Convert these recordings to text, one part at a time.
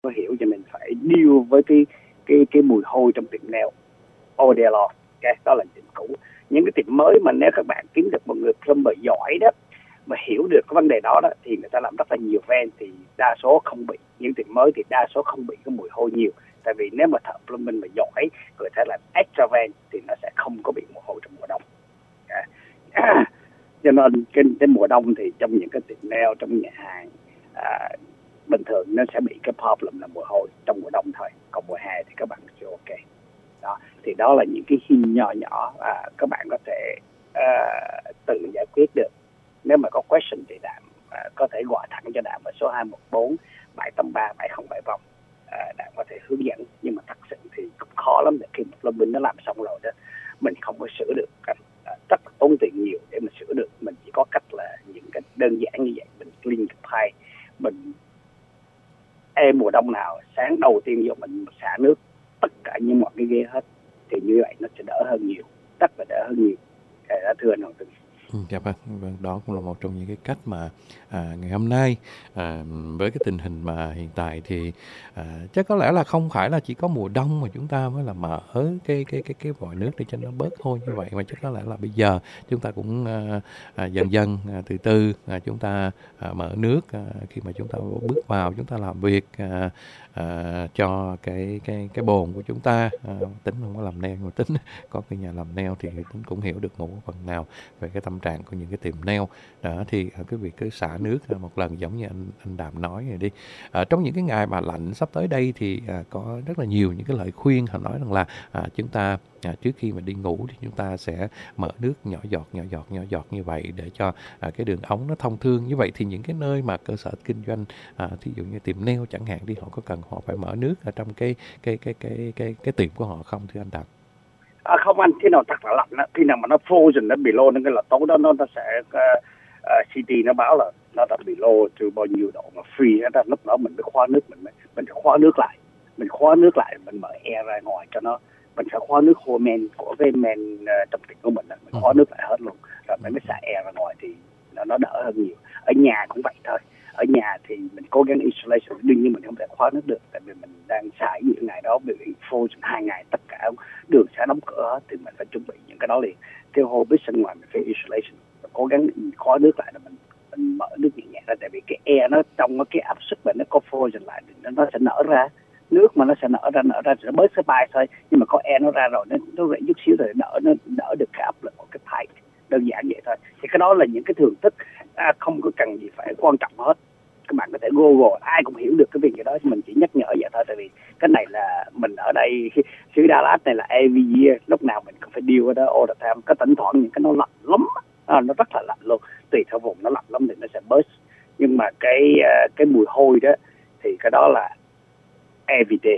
có hiểu, cho nên phải deal với cái mùi hôi trong tiệm nail all day long. Okay, đó là tiệm cũ. Những cái tiệm mới mà nếu các bạn kiếm được một người plumber giỏi đó, mà hiểu được cái vấn đề đó, thì người ta làm rất là nhiều vent, thì đa số không bị. Những tiệm mới thì đa số không bị cái mùi hôi nhiều, tại vì nếu mà thợ plumbing mà giỏi, người ta làm extra vent thì nó sẽ không có bị mùi hôi trong mùa đông. Cho nên cái mùa đông thì trong những cái tiệm nail, trong nhà hàng bình thường nó sẽ bị cái problem là mùi hôi trong mùa đông thôi, còn mùa hè thì các bạn chưa ok. Đó, thì đó là những cái hint nhỏ nhỏ các bạn có thể tự giải quyết được. Nếu mà có question thì Đạm có thể gọi thẳng cho Đạm ở số 214 783 7070. Đạm có thể hướng dẫn, nhưng mà thật sự thì cũng khó lắm. Để khi một plumbing nó làm xong rồi đó, mình không có sửa được, rất là tốn tiền nhiều để mình sửa được. Mình chỉ có cách là những cái đơn giản như vậy, mình clean cái pipe, mình mùa đông nào sáng đầu tiên vô mình xả nước tất cả những mọi cái ghế hết, thì như vậy nó sẽ đỡ hơn nhiều, rất là đỡ hơn nhiều. Đã thưa anh Hoàng Tùng. Dạ vâng, đó cũng là một trong những cái cách mà ngày hôm nay với cái tình hình mà hiện tại thì chắc có lẽ là không phải là chỉ có mùa đông mà chúng ta mới là mở cái vòi nước để cho nó bớt hôi như vậy, mà chắc có lẽ là bây giờ chúng ta cũng dần dần từ từ chúng ta mở nước khi mà chúng ta bước vào, chúng ta làm việc cho cái bồn của chúng ta. Tính không có làm nail, nhưng mà Tính có cái nhà làm nail thì Tính cũng hiểu được một phần nào về cái tâm trạng của những cái tiệm nail đó. Thì cái việc cứ xả nước một lần giống như anh Đàm nói rồi đi. Trong những cái ngày mà lạnh sắp tới đây thì có rất là nhiều những cái lời khuyên. Họ nói rằng là chúng ta trước khi mà đi ngủ thì chúng ta sẽ mở nước nhỏ giọt như vậy để cho cái đường ống nó thông thương. Như vậy thì những cái nơi mà cơ sở kinh doanh thí dụ như tiệm nail chẳng hạn đi, họ có cần họ phải mở nước ở trong cái tiệm của họ không, thưa anh Đàm? Không anh, khi nào thật là lạnh đó, khi nào mà nó frozen, nó below, nó cái là tối đó nó sẽ CT nó báo là nó đã below từ bao nhiêu độ mà free đó, lúc đó mình mới khóa nước, mình phải khóa nước lại, mình mở air ra ngoài cho nó, mình phải khóa nước khô men của cái men trong tiệm của mình khóa nước lại hết luôn, rồi mình mới xả air ra ngoài thì nó đỡ hơn nhiều. Ở nhà cũng vậy thôi. Ở nhà thì mình cố gắng insulation, đương nhiên mình không thể khóa nước được, tại vì mình đang xài những ngày đó, bị frozen 2 ngày, tất cả đường sẽ đóng cửa hết, thì mình phải chuẩn bị những cái đó liền. Cái hồ bít bên ngoài mình phải insulation, mình cố gắng khóa nước lại, là mình mở nước nhẹ nhẹ ra, tại vì cái air nó trong cái áp suất mà nó có frozen lại thì nó sẽ nở ra nước, mà nó sẽ nở ra thì nó bớt cái pipe thôi, nhưng mà có air nó ra rồi nó rỉ chút xíu rồi nó đỡ được cái áp lực của cái pipe, đơn giản vậy thôi. Thì cái đó là những cái thường thức, không có cần gì phải quan trọng hết. Các bạn có thể Google, ai cũng hiểu được cái việc gì đó, mình chỉ nhắc nhở vậy thôi. Tại vì cái này là mình ở đây xứ Dallas này là every year, lúc nào mình cũng phải deal với đó all the time. Có thỉnh thoảng những cái nó lạnh lắm, nó rất là lạnh luôn, tùy theo vùng nó lạnh lắm thì nó sẽ burst. Nhưng mà cái mùi hôi đó thì cái đó là every day,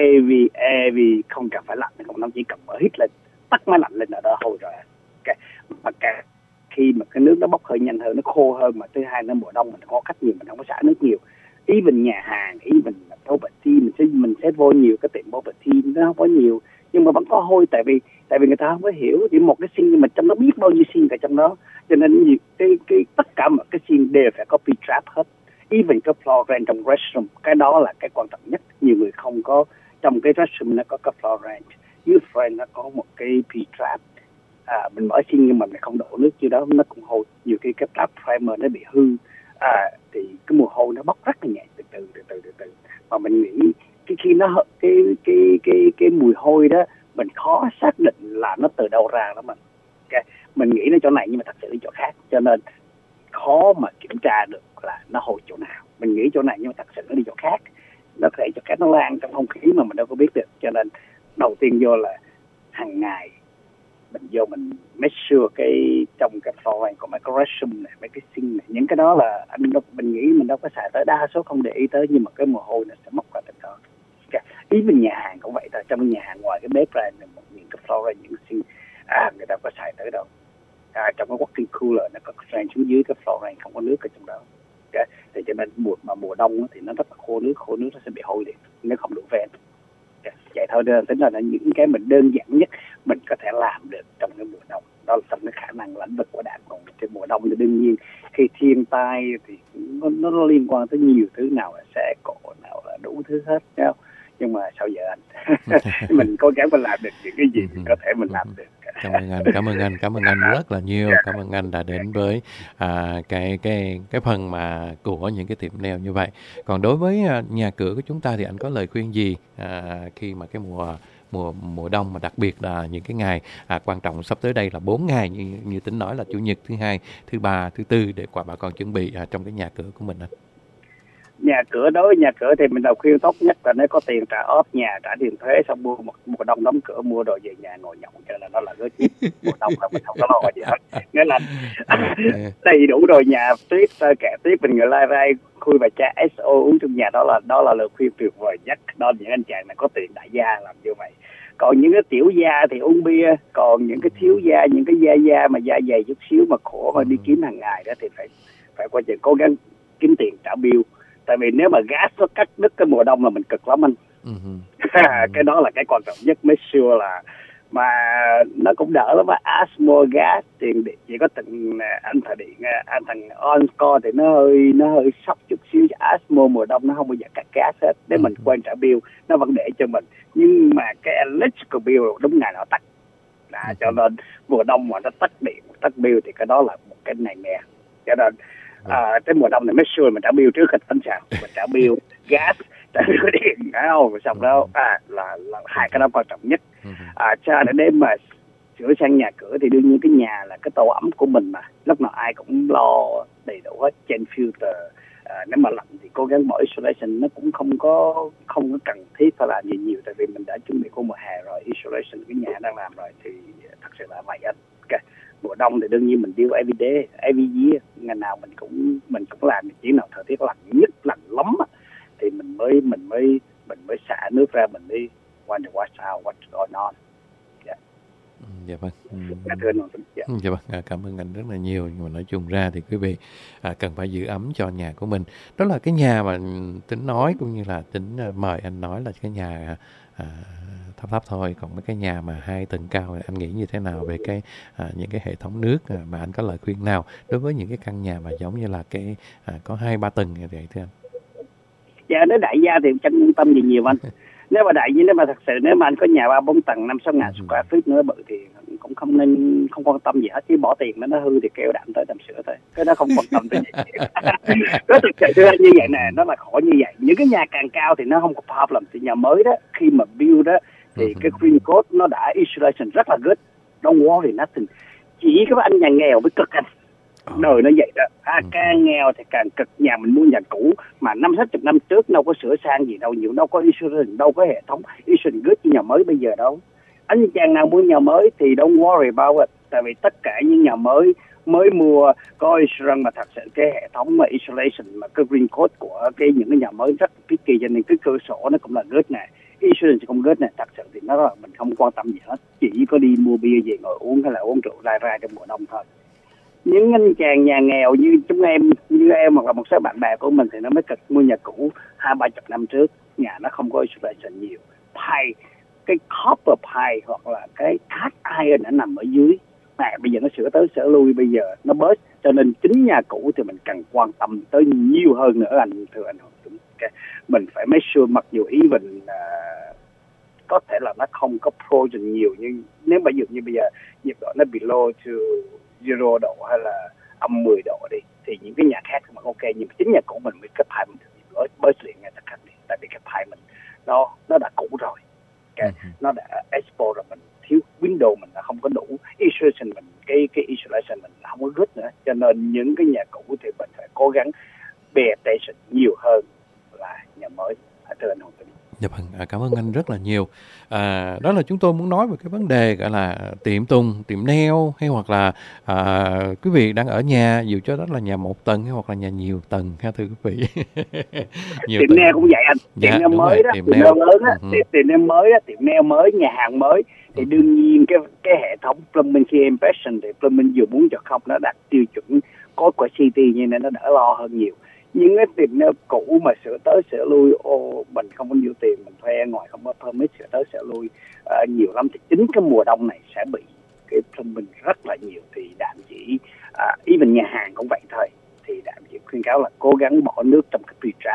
every không cần phải lạnh, không, nó chỉ cần mở hít lên, tắt máy lạnh lên là đó hôi rồi. Okay. Mà khi mà cái nước nó bốc hơi nhanh hơn, nó khô hơn, mà thứ hai nó mùa đông mình có cách nhiều, mình không có xả nước nhiều. Even nhà hàng, even bubble tea, mình sẽ vô nhiều cái tiệm bubble tea nó không có nhiều, nhưng mà vẫn có hôi, tại vì người ta không có hiểu, chỉ một cái xin nhưng mà trong nó biết bao nhiêu xin tại trong đó, cho nên cái tất cả mọi cái xin đều phải có P-trap hết. Even cái fluoride trong restroom, cái đó là cái quan trọng nhất. Nhiều người không có, trong cái restroom nó có cái fluoride, dưới fluoride nó có một cái P-trap. Mình mở xin nhưng mà mình không đổ nước chứ đó, nó cũng hôi. Nhiều khi cái trap primer nó bị hư, thì cái mùi hôi nó bốc rất là nhẹ, từ từ. Mà mình nghĩ khi nó cái mùi hôi đó, mình khó xác định là nó từ đâu ra đó mình. Okay. Mình nghĩ nó chỗ này nhưng mà thật sự là chỗ khác, cho nên khó mà kiểm tra được là nó hôi chỗ nào. Mình nghĩ chỗ này nhưng mà thật sự nó đi chỗ khác, nó có thể chỗ khác, nó lan trong không khí mà mình đâu có biết được. Cho nên đầu tiên vô là hàng ngày mình vô mình make sure trong cái floor của mấy cái restroom này, mấy cái sink này, những cái đó là mình nghĩ mình đâu có xài tới, đa số không để ý tới, nhưng mà cái mồ hôi nó sẽ móc ra từ đó. Ý mình nhà hàng cũng vậy thôi, trong nhà hàng ngoài cái bếp ra những cái floor, những cái sink người ta có xài tới đâu. Trong cái walk-in cooler nó có fan xuống dưới cái floor, không có nước ở trong đó. Thì cho nên mùa đông thì nó rất là khô nước nó sẽ bị hôi liền nếu không đủ fan. Vậy thôi, tính là những cái mình đơn giản nhất mình có thể làm được trong cái mùa đông. Đó là trong cái khả năng lĩnh vực của Đạm. Còn trên mùa đông thì đương nhiên khi thiên tai thì nó liên quan tới nhiều thứ, nào là xe cộ, nào là đủ đủ thứ hết, thấy không? Nhưng mà sao giờ anh? Mình cố gắng mình làm được những cái gì mình có thể mình làm được. Cảm ơn anh rất là nhiều. Cảm ơn anh đã đến với cái phần mà của những cái tiệm nail như vậy. Còn đối với nhà cửa của chúng ta thì anh có lời khuyên gì khi mà cái mùa đông, mà đặc biệt là những cái ngày quan trọng sắp tới đây là 4 ngày như Tính nói là Chủ nhật, thứ Hai, thứ Ba, thứ Tư, để bà con chuẩn bị trong cái nhà cửa của mình anh. Đối với nhà cửa thì mình đầu khuyên tốt nhất là nếu có tiền trả óp nhà, trả tiền thuế, xong mua mùa đông đóng cửa, mua đồ về nhà ngồi nhậu, cho nên nó là cái mùa đông là mình không có lo gì hết. Nghĩa là đầy đủ rồi, nhà tuyết, kẻ tuyết, mình ngồi lai rai khui và cha SO uống trong nhà, đó là lời khuyên tuyệt vời nhất. Đó những anh chàng này có tiền đại gia làm như vậy. Còn những cái tiểu gia thì uống bia, còn những cái thiếu gia, những cái gia mà da dày chút xíu mà khổ mà đi kiếm hàng ngày đó thì phải qua chừng cố gắng kiếm tiền trả bill. Tại vì nếu mà gas nó cắt đứt cái mùa đông là mình cực lắm anh. Cái đó là cái quan trọng nhất. Make sure là mà nó cũng đỡ lắm á. Asthma gas tiền điện chỉ có từng anh thằng on-score thì nó hơi sốc chút xíu. Asthma mùa đông nó không bao giờ cắt gas hết. Nếu mình quên trả bill nó vẫn để cho mình. Nhưng mà cái electrical bill đúng ngày nó tắt. Cho nên mùa đông mà nó tắt điện, tắt bill thì cái đó là một cái này nè. Cho nên tới mùa đông này make sure mình trả bill trước khi tính sao, mình trả bill gas, trả bill điện, phải không? Xong đó là hai cái đó quan trọng nhất. Cho nên mà sửa sang nhà cửa thì đương nhiên cái nhà là cái tổ ấm của mình mà, lúc nào ai cũng lo đầy đủ hết, change filter. Nếu mà lạnh thì cố gắng bỏ insulation, nó cũng không có cần thiết phải làm gì nhiều, tại vì mình đã chuẩn bị của mùa hè rồi, insulation cái nhà đang làm rồi thì thật sự là vậy anh. Okay. Mùa đông thì đương nhiên mình deal every day, every year, ngày nào mình cũng làm, chỉ nào thời tiết lạnh lắm thì mình mới xả nước ra, mình đi wonder what's going on. Dạ vâng. Dạ vâng, cảm ơn anh rất là nhiều. Nhưng mà nói chung ra thì quý vị cần phải giữ ấm cho nhà của mình. Đó là cái nhà mà Tính nói, cũng như là Tính mời anh nói là cái nhà thấp thôi. Còn mấy cái nhà mà 2 tầng cao anh nghĩ như thế nào về những cái hệ thống nước, mà anh có lời khuyên nào đối với những cái căn nhà mà giống như là cái có 2-3 tầng như vậy thưa anh? Dạ, nếu đại gia thì chẳng quan tâm gì nhiều anh. Nếu mà thật sự nếu mà anh có nhà 3-4 tầng 5-6 ngàn square feet nữa bự thì cũng không quan tâm gì hết, chứ bỏ tiền nó hư thì kêu đạm tới làm sửa thôi, cái đó không quan tâm tới gì. Nó thực sự như vậy nè, nó là khổ như vậy. Những cái nhà càng cao thì nó không có problem, thì nhà mới đó khi mà build đó thì cái green code nó đã insulation rất là good, don't worry nothing. Chỉ có anh nhà nghèo mới cực anh. Đời nó vậy đó. Càng nghèo thì càng cực. Nhà mình mua nhà cũ mà 50-60 năm trước đâu có sửa sang gì đâu, nhiều đâu có insurance, đâu có hệ thống insurance good như nhà mới bây giờ đâu. Anh chàng nào mua nhà mới thì don't worry about it, tại vì tất cả những nhà mới mua có insurance, mà thật sự cái hệ thống mà insulation mà cái green code của những cái nhà mới rất picky, cho nên cái cửa sổ nó cũng là good nè, insurance cũng good nè. Thật sự thì nó là mình không quan tâm gì hết, chỉ có đi mua bia về ngồi uống hay là uống rượu ra trong mùa đông thôi. Những anh chàng nhà nghèo như em hoặc là một số bạn bè của mình thì nó mới cực mua nhà cũ 20-30 năm trước, nhà nó không có insulation nhiều, cái copper pipe hoặc là cái cast iron nó nằm ở dưới này, bây giờ nó sửa tới sửa lui, bây giờ nó bớt, cho nên chính nhà cũ thì mình cần quan tâm tới nhiều hơn nữa anh, thưa anh Hùng. Mình phải make sure, mặc dù even có thể là nó không có protein nhiều, nhưng nếu mà như bây giờ nhiệt độ nó below to 0 độ hay là âm 10 độ đi, thì những cái nhà khác mà ok, nhưng mà chính nhà cũ mình mới cái pipe mình bớt liền ngay tất cả đi, tại vì cái pipe mình nó đã cũ rồi, nó đã export rồi, mình thiếu window, mình là không có đủ insulation, mình cái insulation mình không có good nữa, cho nên những cái nhà cũ thì mình phải cố gắng pay attention nhiều hơn là nhà mới. Thưa anh Hùng. Dạ vâng, cảm ơn anh rất là nhiều. Đó là chúng tôi muốn nói về cái vấn đề gọi là tiệm nail, hay hoặc là quý vị đang ở nhà, dù cho đó là nhà 1 tầng hay hoặc là nhà nhiều tầng ha thưa quý vị. Tiệm nail cũng vậy anh. Tiệm nail mới đó, tiệm nail lớn á, tiệm nail mới á, tiệm nail mới, nhà hàng mới thì đương nhiên cái hệ thống plumbing khi impression thì plumbing vừa muốn cho không nó đạt tiêu chuẩn code của city, nên nó đỡ lo hơn nhiều. Những cái tiệm nail cũ mà sửa tới sửa lui, mình không có nhiều tiền, mình thuê ngoài không có permit sửa tới sửa lui nhiều lắm, thì chính cái mùa đông này sẽ bị cái plumbing rất là nhiều. Thì Đạm chỉ even nhà hàng cũng vậy thôi, thì Đạm chỉ khuyên cáo là cố gắng bỏ nước trong cái pre-trap,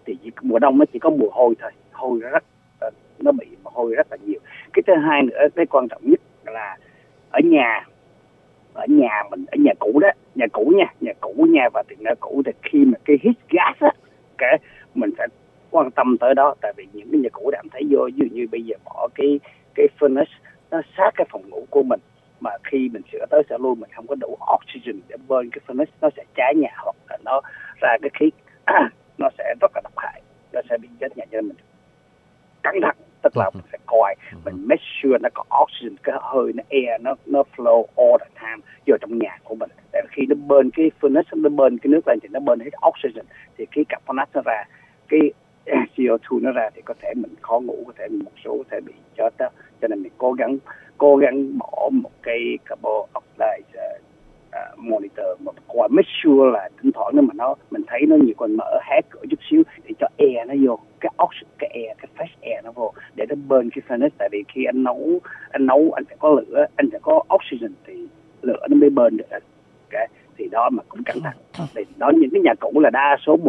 thì mùa đông nó chỉ có mùa hôi thôi, hôi rất nó bị mồ hôi rất là nhiều. Cái thứ hai nữa, cái quan trọng nhất là ở nhà mình, ở nhà cũ đó, nhà cũ nha, và tiện nơi cũ thì khi mà cái hít gas á, cái mình phải quan tâm tới đó. Tại vì những cái nhà cũ bạn thấy vô, ví dụ như bây giờ bỏ cái furnace nó sát cái phòng ngủ của mình, mà khi mình sửa tới sửa lui mình không có đủ oxygen để burn cái furnace, nó sẽ cháy nhà, hoặc là nó ra cái khí nó sẽ rất là độc hại, nó sẽ bị chết nhà. Cho nên mình cẩn thận, tức là mình phải coi, mình make sure nó có oxygen, cái hơi nó air nó flow all the time vô trong nhà của mình. Tại khi nó burn cái furnace, nó burn cái nước lên thì nó burn hết oxygen, thì cái carbonate nó ra, cái CO2 nó ra, thì có thể mình khó ngủ, có thể một số có thể bị chết đó. Cho nên mình cố gắng bỏ một cái carbon oxide monitor mà coi, make sure là thỉnh thoảng nếu mà mình thấy nó nhiều, còn mở hé cửa chút xíu thì cho air nó vô, cái oxygen, cái fresh air nó vô để nó burn cái furnace. Tại vì khi anh nấu anh phải có lửa, anh phải có oxygen thì lửa nó mới burn được. Okay. Thì đó mà cũng cẩn thận. Thì đó, những cái nhà cũ là đa số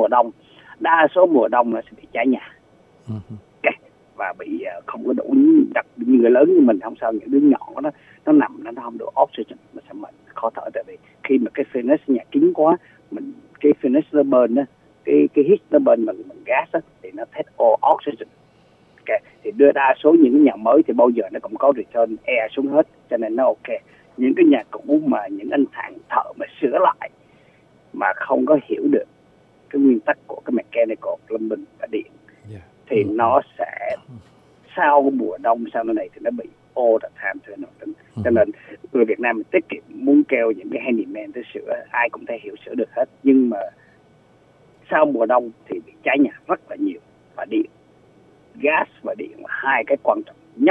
mùa đông nó sẽ bị cháy nhà. Okay. Và bị không có đủ, đặc biệt người lớn như mình không sao, những đứa nhỏ nó nằm nó không đủ oxygen, nó sẽ mệt, khó thở. Tại vì khi mà cái furnace nhà kín quá, cái furnace nó burn á, cái heat nó burn bằng gas á, thì nó take all oxygen. Okay. Thì đa số những cái nhà mới thì bao giờ nó cũng có return air xuống hết, cho nên nó ok. Những cái nhà cũ mà những anh thợ mà sửa lại mà không có hiểu được cái nguyên tắc của cái mechanical plumbing và điện, thì nó sẽ sau mùa đông sau này thì nó bị all the time. Cho nên người Việt Nam mình tiết kiệm, muốn kêu những cái handyman tới sửa, ai cũng thể hiểu sửa được hết, nhưng mà sau mùa đông thì bị cháy nhà rất là nhiều. Và điện, gas và điện là hai cái quan trọng nhất.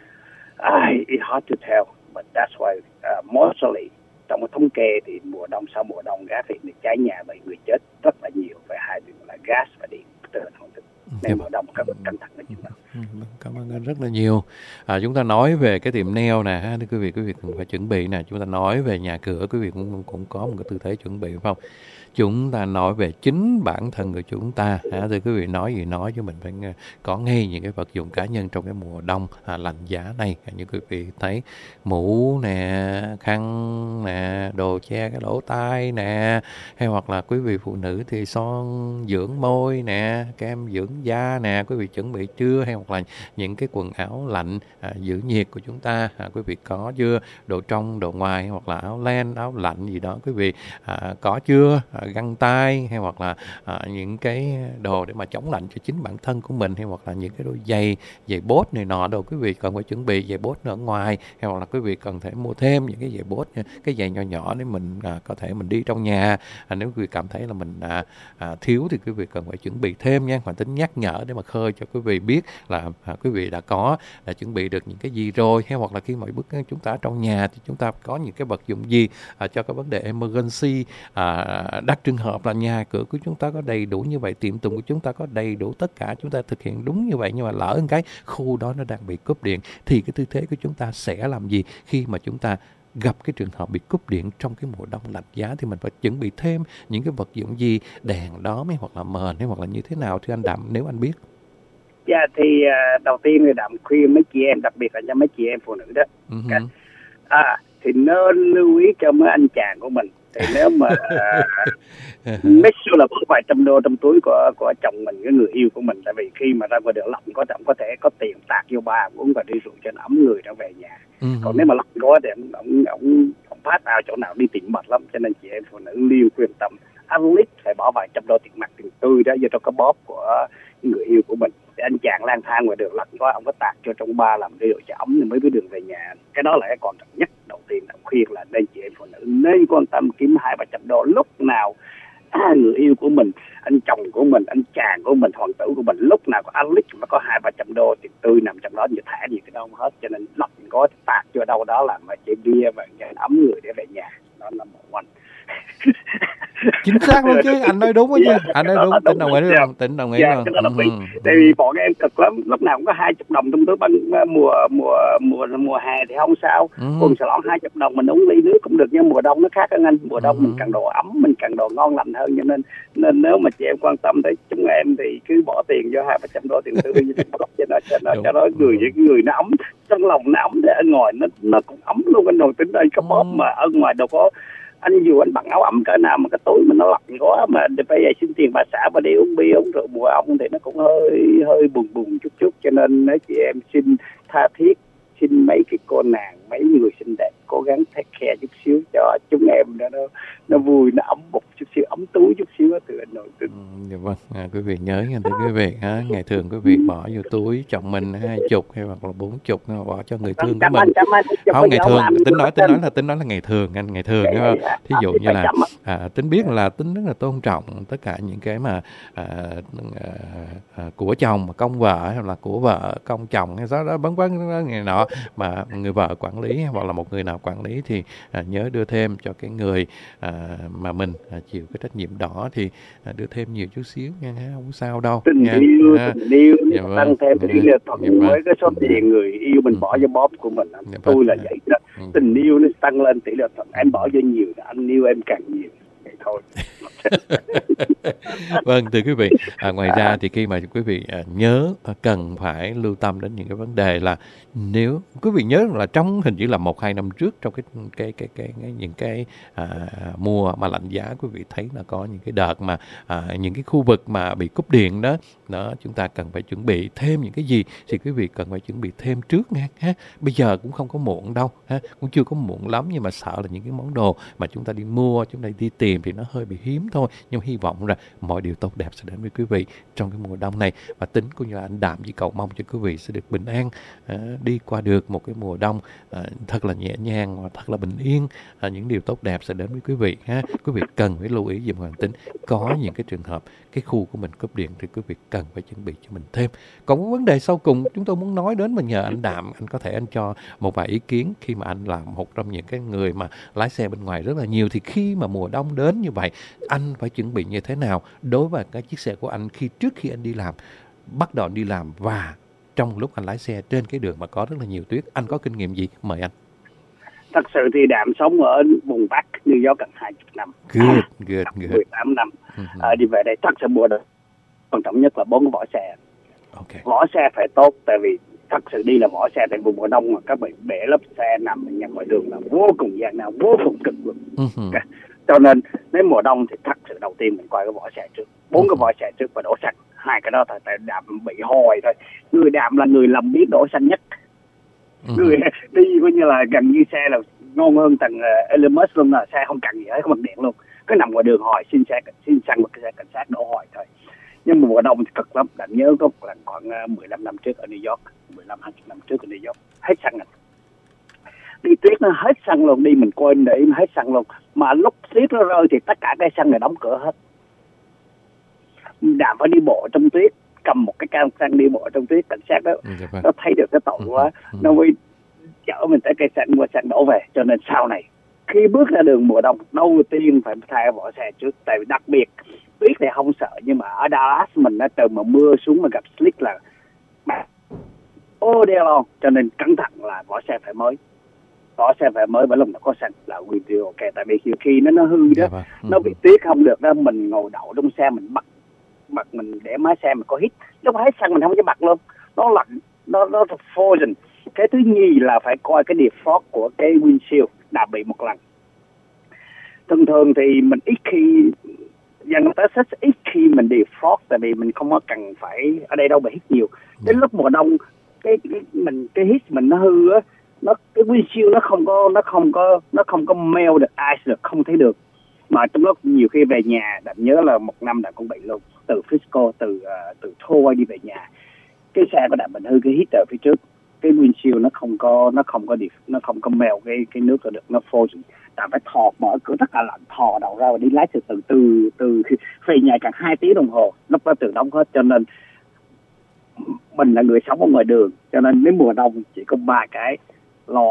It's hard to tell, but that's why mostly trong cái thống kê thì sau mùa đông gas thì cháy nhà và người chết rất là nhiều về hai điều là gas và điện. Nên mùa đông các bạn cẩn thận với chúng ta. Cảm ơn anh rất là nhiều. Chúng ta nói về cái tiệm nail nè, quý vị cần phải chuẩn bị nè. Chúng ta nói về nhà cửa, quý vị cũng có một cái tư thế chuẩn bị, phải không? Chúng ta nói về chính bản thân của chúng ta. Thì quý vị nói gì nói, chứ mình phải có ngay những cái vật dụng cá nhân trong cái mùa đông lạnh giá này. Như quý vị thấy mũ nè, khăn nè, đồ che cái lỗ tai nè, hay hoặc là quý vị phụ nữ thì son dưỡng môi nè, kem dưỡng da nè, quý vị chuẩn bị chưa? Hay hoặc là những cái quần áo lạnh giữ nhiệt của chúng ta, quý vị có chưa? Đồ trong, đồ ngoài, hoặc là áo len, áo lạnh gì đó quý vị có chưa? Găng tay, hay hoặc là những cái đồ để mà chống lạnh cho chính bản thân của mình, hay hoặc là những cái đôi giày bốt này nọ đồ, quý vị cần phải chuẩn bị giày bốt ở ngoài, hay hoặc là quý vị cần thể mua thêm những cái giày bốt, cái giày nhỏ nhỏ để mình có thể mình đi trong nhà. Nếu quý vị cảm thấy là mình thiếu thì quý vị cần phải chuẩn bị thêm nha, và tính nhắc nhở để mà khơi cho quý vị biết là quý vị đã chuẩn bị được những cái gì rồi, hay hoặc là khi mọi bước chúng ta trong nhà thì chúng ta có những cái vật dụng gì cho cái vấn đề emergency, đắc trường hợp là nhà cửa của chúng ta có đầy đủ như vậy, tiệm tùng của chúng ta có đầy đủ tất cả, chúng ta thực hiện đúng như vậy, nhưng mà lỡ một cái khu đó nó đang bị cúp điện thì cái tư thế của chúng ta sẽ làm gì khi mà chúng ta gặp cái trường hợp bị cúp điện trong cái mùa đông lạnh giá? Thì mình phải chuẩn bị thêm những cái vật dụng gì, đèn đóm hay hoặc là mền hay hoặc là như thế nào thưa anh Đạm, nếu anh biết? Dạ thì đầu tiên thì Đạm khuyên mấy chị em, đặc biệt là cho mấy chị em phụ nữ đó, thì nên lưu ý cho mấy anh chàng của mình. Thì nếu mà make sure là bỏ vài trăm đô trong túi của chồng mình, cái người yêu của mình. Tại vì khi mà ra ngoài đường lạnh có thể có tiền tạt vô ba uống và đi rượu cho nó ấm người trở về nhà. Còn nếu mà lạnh quá thì ông phát out chỗ nào đi tìm mệt lắm. Cho nên chị em phụ nữ liên khuyên tâm at least phải bỏ vài trăm đô tiền mặt, tiền tươi đó vô trong cái bóp của người yêu của mình. Để anh chàng lang thang ngoài đường lạnh quá, ông có tạt cho trong ba làm rượu cho ấm thì mới biết đường về nhà. Cái đó là cái quan trọng nhất. Đầu tiên là khuyên là nên chị em phụ nữ nên quan tâm kiếm 200-300 đô lúc nào người yêu của mình, anh chồng của mình, anh chàng của mình, hoàng tử của mình lúc nào có at least mà có 200-300 đô tiền tươi nằm trong đó, như thả gì cái đó không hết. Cho nên lạnh có tạt cho đâu đó làm mà chơi bia và ấm người để về nhà. Đó là một one. Chính xác luôn chứ, anh nói đúng đó chứ, anh nói đúng, Tính đồng ý luôn, Tính đồng ý luôn. Cái đó là bị, tại vì bọn em cực lắm, lúc nào cũng có 20 đồng trong túi băng. Mùa hè thì không sao, quần xà lọn 20 đồng mình uống ly nước cũng được, nhưng mùa đông nó khác hơn anh. Mùa đông mình cần đồ ấm, mình cần đồ ngon lành hơn, cho nên nếu mà chị em quan tâm tới chúng em thì cứ bỏ tiền cho $200-300 tiền tư cho nó người nó ấm, trong lòng nó ấm, để ở ngoài nó cũng ấm luôn. Anh Đồ Tính ơi, có bóp mà ở ngoài đâu có, anh dù anh bằng áo ấm cỡ nào mà cái túi mình nó lạnh quá, mà bây giờ xin tiền bà xã mà đi uống bia uống rượu mùa ong thì nó cũng hơi buồn chút, cho nên nói chị em xin tha thiết, xin mấy cái cô nàng, mấy người xinh đẹp cố gắng take care chút xíu cho chúng em, nó vui, nó ấm bụng chút xíu, ấm túi chút xíu đó, từ anh Nội Tính. Dạ vâng, quý vị nhớ nha, thưa quý vị, ngày thường quý vị bỏ vô túi chồng mình 20 hay hoặc là 40 bỏ cho người thương của mình. Không, ngày thường, Tính nói là ngày thường, anh, ngày thường, đúng không? Thí dụ như là Tính biết là Tính rất là tôn trọng tất cả những cái mà của chồng mà công vợ, hay là của vợ công chồng, hay đó vân vân ngày nọ mà người vợ quản lý hoặc là một người nào quản lý thì nhớ đưa thêm cho cái người mà mình chịu cái trách nhiệm đó, thì đưa thêm nhiều chút xíu nha, không sao đâu. Tình yêu tăng thêm tỷ lệ thuận với cái số tiền người yêu mình bỏ vô bóp của mình. Tôi là vậy đó. Tình yêu nó tăng lên tỷ lệ thuận, em bỏ vô nhiều, anh yêu em càng nhiều. Vậy thôi. Vâng, thưa quý vị, ngoài ra thì khi mà quý vị nhớ cần phải lưu tâm đến những cái vấn đề là, nếu quý vị nhớ là trong hình như là 1-2 năm trước, trong những cái mùa mà lạnh giá, quý vị thấy là có những cái đợt mà những cái khu vực mà bị cúp điện đó, chúng ta cần phải chuẩn bị thêm những cái gì thì quý vị cần phải chuẩn bị thêm trước nha ha. Bây giờ cũng không có muộn đâu ha, cũng chưa có muộn lắm, nhưng mà sợ là những cái món đồ mà chúng ta đi mua, chúng ta đi tìm thì nó hơi bị hiếm thôi. Nhưng hy vọng là mọi điều tốt đẹp sẽ đến với quý vị trong cái mùa đông này, và Tính cũng như là anh Đạm chỉ cầu mong cho quý vị sẽ được bình an, đi qua được một cái mùa đông thật là nhẹ nhàng và thật là bình yên. Những điều tốt đẹp sẽ đến với quý vị ha. Quý vị cần phải lưu ý giùm Hoàng Tính, có những cái trường hợp cái khu của mình cúp điện thì quý vị cần phải chuẩn bị cho mình thêm. Còn một vấn đề sau cùng chúng tôi muốn nói đến, mà nhờ anh Đạm, anh có thể anh cho một vài ý kiến, khi mà anh là một trong những cái người mà lái xe bên ngoài rất là nhiều, thì khi mà mùa đông đến như vậy, anh phải chuẩn bị như thế nào đối với cái chiếc xe của anh trước khi anh đi làm, bắt đầu đi làm, và trong lúc anh lái xe trên cái đường mà có rất là nhiều tuyết, anh có kinh nghiệm gì? Mời anh. Thật sự thì Đạm sống ở vùng Bắc New York gần 20 năm. Good. 18 năm. Đi về đây thật sự mùa đông quan trọng nhất là 4 cái vỏ xe. Okay. Vỏ xe phải tốt, tại vì thật sự đi là vỏ xe tại vùng mùa đông mà các bạn bể lớp xe nằm ở ngoài đường là vô cùng gian nan, vô cùng cực luôn. Cho nên nếu mùa đông thì thật sự đầu tiên mình coi cái vỏ xe trước, 4 cái vỏ xe trước và đổ xăng. Hai cái đó tại Đạm bị hồi thôi. Người Đạm là người làm biết đổ xăng nhất. Người đi coi như là gần như xe là ngon hơn tầng Elon Musk luôn, là xe không cần gì hết, không bật điện luôn, cứ nằm ngoài đường hỏi xin xăng một cái xe cảnh sát đổ hồi thôi. Nhưng mà mùa đông thì cực lắm. Đạm nhớ có lần khoảng 15 năm trước ở New York, 15-20 năm trước ở New York, hết xăng rồi. Đi tuyết nó hết xăng luôn, đi mình quên để hết xăng luôn, mà lúc tuyết nó rơi thì tất cả cái xăng này đóng cửa hết. Đạm phải đi bộ trong tuyết, cầm một cái can xăng đi bộ trong tuyết, cảnh sát đó nó thấy được cái tội quá, nó mới chở mình tới cây xăng mua xăng đổ về. Cho nên sau này khi bước ra đường mùa đông, đầu tiên phải thay vỏ xe trước, tại vì đặc biệt tuyết thì không sợ, nhưng mà ở Dallas mình nó từ mà mưa xuống mà gặp slick là đeo luôn, cho nên cẩn thận là vỏ xe phải mới. Vỏ xe phải mới, bởi lúc nó có xăng là nguyên tiêu ok, tại vì khi nó hư đó, nó bị tuyết không được đó, mình ngồi đậu trong xe mình bật mình để máy xe mình có hít, lúc hết xăng mình không có bật luôn, nó lạnh, nó frozen. Cái thứ nhì là phải coi cái defrost của cái windshield đã bị một lần. Thường thì mình ít khi dân tới ít khi mình defrost, tại vì mình không có cần phải ở đây đâu bị hít nhiều. Đến lúc mùa đông cái hít mình nó hư á, cái windshield nó không có melt được ice được, không thấy được. Mà trong lúc nhiều khi về nhà, Đạm nhớ là một năm Đạm cũng bị luôn, từ Frisco, từ Troy đi về nhà, cái xe của Đạm mình hư cái heater phía trước, cái windshield nó không có melt cái nước được, nó frozen. Đạm phải thò mở cửa rất là lạnh, thò đầu ra và đi lái từ về nhà càng 2 tiếng đồng hồ, lúc đó tự đóng hết. Cho nên mình là người sống ở ngoài đường, cho nên đến mùa đông chỉ có 3 cái: lo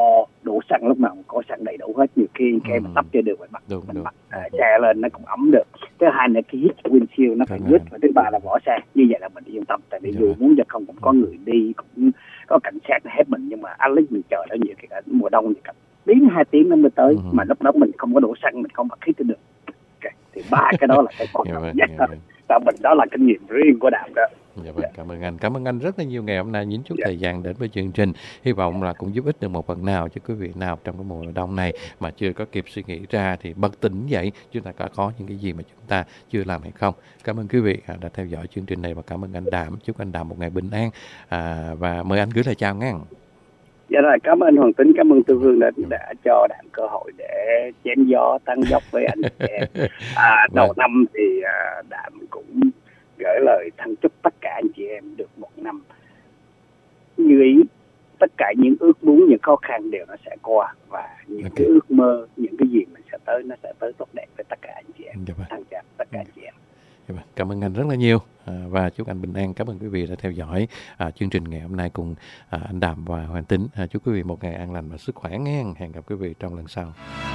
đổ xăng lúc nào cũng có xăng đầy đủ hết. Nhiều khi cái mà tấp trên đường phải mình mặc xe lên nó cũng ấm được. Thứ hai là cái hít windshield nó phải dứt, và thứ ba là vỏ xe. Như vậy là mình yên tâm, tại vì dù muốn giờ không cũng có người đi, cũng có cảnh sát nó hết mình, nhưng mà anh lấy mình chờ đó nhiều cái mùa đông thì tiếng 2 tiếng nó mới tới, mà lúc đó mình không có đổ xăng, mình không bật hít được. Thì ba cái đó là cái quan trọng nhất đó. Và mình đó là kinh nghiệm riêng của Đạm đó. Dạ vâng, cảm ơn anh rất là nhiều ngày hôm nay nhín chút thời gian đến với chương trình. Hy vọng là cũng giúp ích được một phần nào cho quý vị nào trong cái mùa đông này mà chưa có kịp suy nghĩ ra thì bật tỉnh dậy, chúng ta có những cái gì mà chúng ta chưa làm hay không. Cảm ơn quý vị đã theo dõi chương trình này, và cảm ơn anh Đạm. Chúc anh Đạm một ngày bình an, và mời anh gửi lời chào ngang. Dạ rồi, cảm ơn Hoàng Tính, cảm ơn Tư Hương đã cho Đạm cơ hội để chém gió tăng dốc với anh chị em. Đầu năm thì Đạm cũng gửi lời thăng chúc tất cả anh chị em được một năm như ý. Tất cả những ước muốn, những khó khăn đều nó sẽ qua, và những cái ước mơ, những cái gì mình sẽ tới, nó sẽ tới tốt đẹp với tất cả anh chị em. Thăng trạm tất cả anh chị em. Cảm ơn anh rất là nhiều, và chúc anh bình an. Cảm ơn quý vị đã theo dõi chương trình ngày hôm nay cùng anh Đạm và Hoàng Tính. Chúc quý vị một ngày an lành và sức khỏe nghe. Hẹn gặp quý vị trong lần sau.